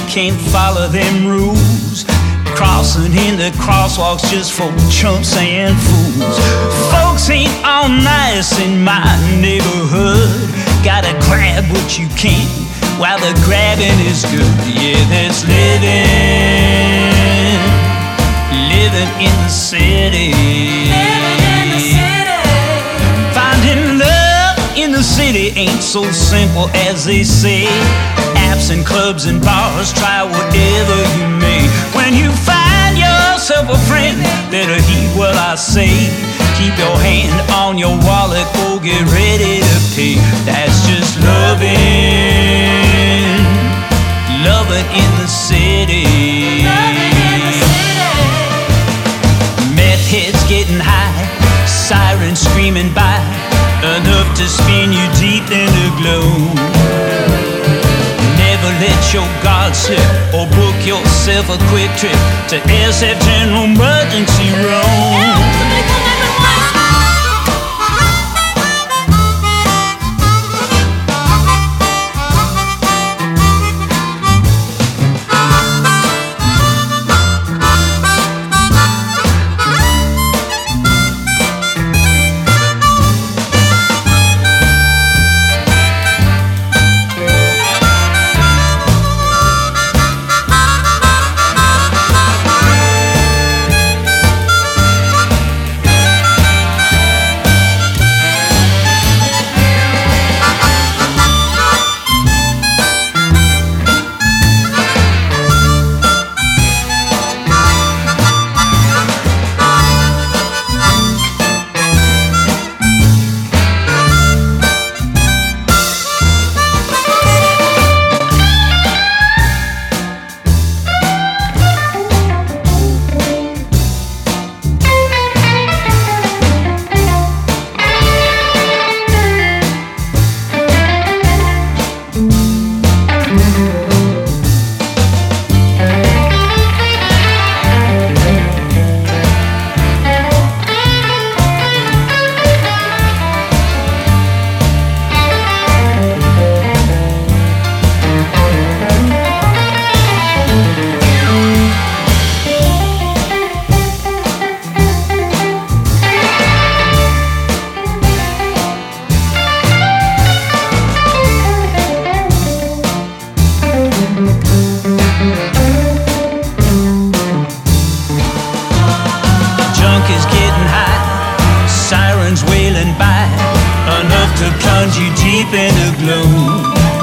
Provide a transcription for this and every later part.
can't follow them rules. Crossing in the crosswalks just for chumps and fools. Folks ain't all nice in my neighborhood. Gotta grab what you can while the grabbing is good. Yeah, that's living in the city. Finding love in the city ain't so simple as they say. Apps and clubs and bars, try whatever you may. When you find yourself a friend, better heed what I say. Keep your hand on your wallet, go get ready to pay. That's just loving in the city. Meth heads getting high, sirens screaming by, enough to spin you deep in the gloom. Never let your guard slip or book yourself a quick trip to SF General Emergency Room. Is getting high, sirens wailing by, enough to plunge you deep in the gloom.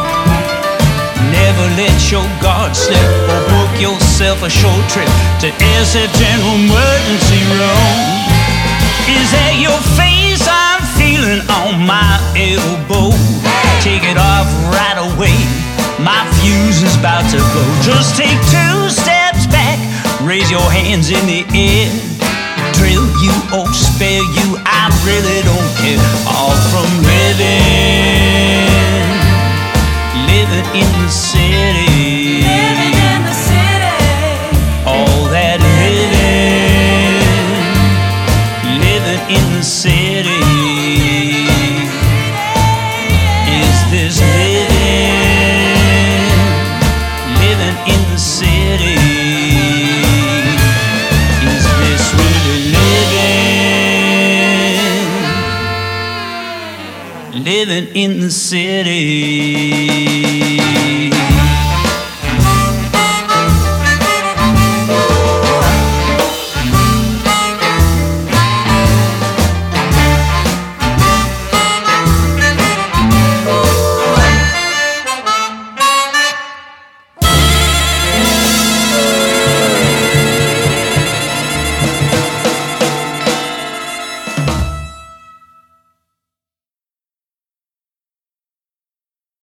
Never let your guard slip or book yourself a short trip to SF General Emergency Room. Is that your face I'm feeling on my elbow? Take it off right away, my fuse is about to blow. Just take 2 steps back, raise your hands in the air. Drill you or spare you, I really don't care. All from living in the city. All that living in the city. Is this living in the city? Is this really living in the city?